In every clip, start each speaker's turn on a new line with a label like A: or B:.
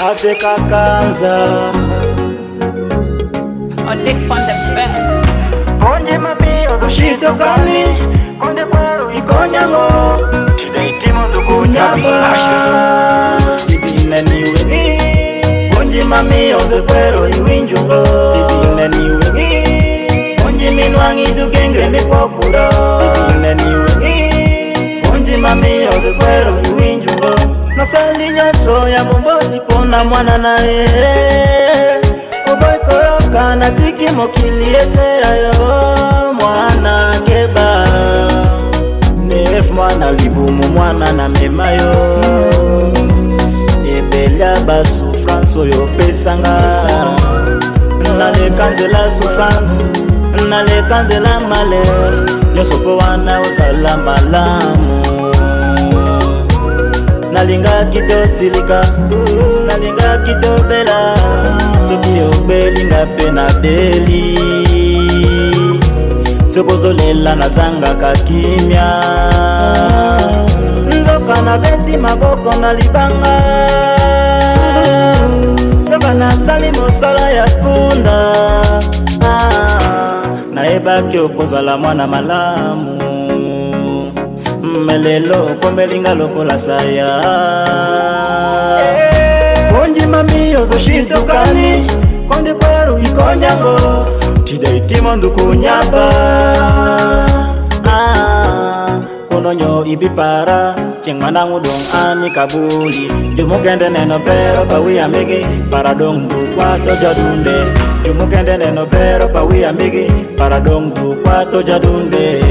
A: Ate kakanza
B: Dick on the bed.
C: Onje mami
A: Oshito kani
C: konde kwaro
A: Ikonyango
C: Chidaitimo
A: Kunyaba Ibine niwe Onje mami ozekwero iwinjungo Ibine niwe Onje minwangi dugengre mikwakura Ibine niwe Onje mami ozekwero iwinjungo Nasali nyaso ya bomboti pona mwana nae Oboy koroka na tiki mokiliete ayo mwana keba Nef mwana libumu mwana na memayo Ebelia ba souffrance oyo pesanga Nale kanzela souffrance Nale kanzela malheur Nyosopo wana uzala malamu Nalinga kito silika Nalinga kito bela Soki obeli nga pena beli Sokozolela na zanga kakimya Nzoka na beti maboko na libanga Soka na sali mosala ya kunda Na ebaki okozala mwana malamu Melelo komelinga lokola saya Konji mami ozo shitokani Konde kweru ikonyango Chidaitimo ndukunyaba Kononyo ibipara Chengmana ngudong ani kabuli Jumukende neno pero pawi amigi Paradong du kwato jadunde Jumukende neno pero pawi amigi Paradong du kwato jadunde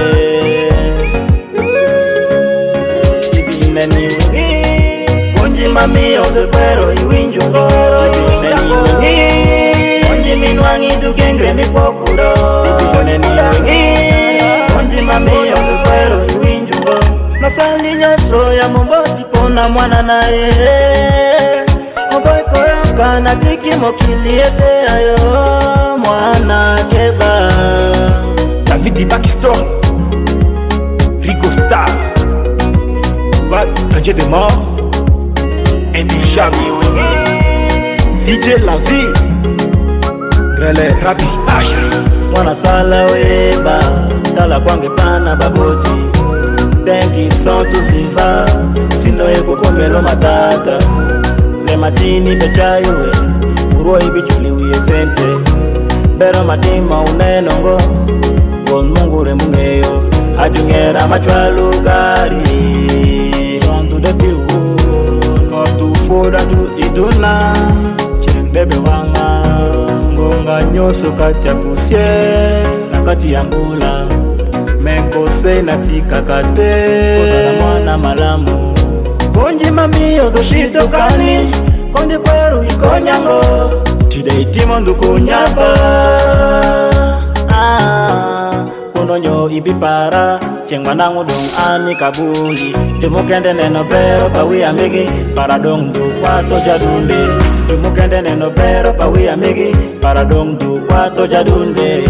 A: Konji mami ozekwero iwinjungo Konji minwangi dugengre mikwakuro Konji mami ozekwero iwinjungo Nasali nyaso ya momboti pona mwana nae Oboy koyoka na tiki mokiliete ayo mwana keba
D: David Bakistori Rico Star Danger de mort Intouchable DJ La Vie Grele Rabi Asha
A: Mwana sala weba Tala kwange pana baboti Thank you son to viva Sino eko komelo matata Le matini bechayo Uroi bichuli uye sente Bero matima unenongo Gon mungure mungeyo Ajungera machwalu gari Santu de piu Kotu foda tu iduna Chendebe wanga Ngonga nyoso kati ya pusie Nakati ya mbula Mekose na tika kate Kosa na mwana malamu Konji mami ozo shitokani Kondi kweru ikonyango Chidaitimo ndukunyaba Kononyo ibipara Chengmana ngudong ani kabuli Tumukende neno pero pawi amigi Paradong du kwato jadunde Tumukende neno pero pawi amigi Paradong du kwato jadunde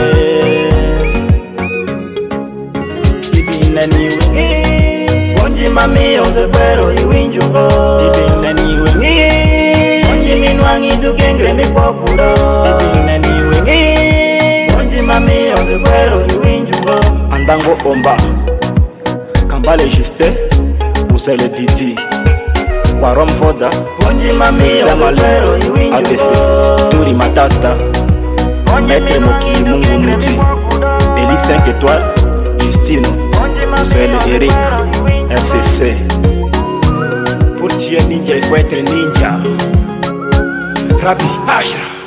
A: Ibine niwe Konji mami ozekwero iwinjungo Ibine niwe Konji minwangi dugengre mikwakuro Ibine niwe Konji mami ozekwero iwinjungo
D: Andango Omba Kambale Juste Usele Didi Warom Foda
A: Konji mami ozekwero iwinjungo
D: ADC Turi Matata Maître Moki Mungu Muti Eli 5 étoiles Justino Usele Eric RCC Pour tuer ninja il faut être ninja Rabi Asha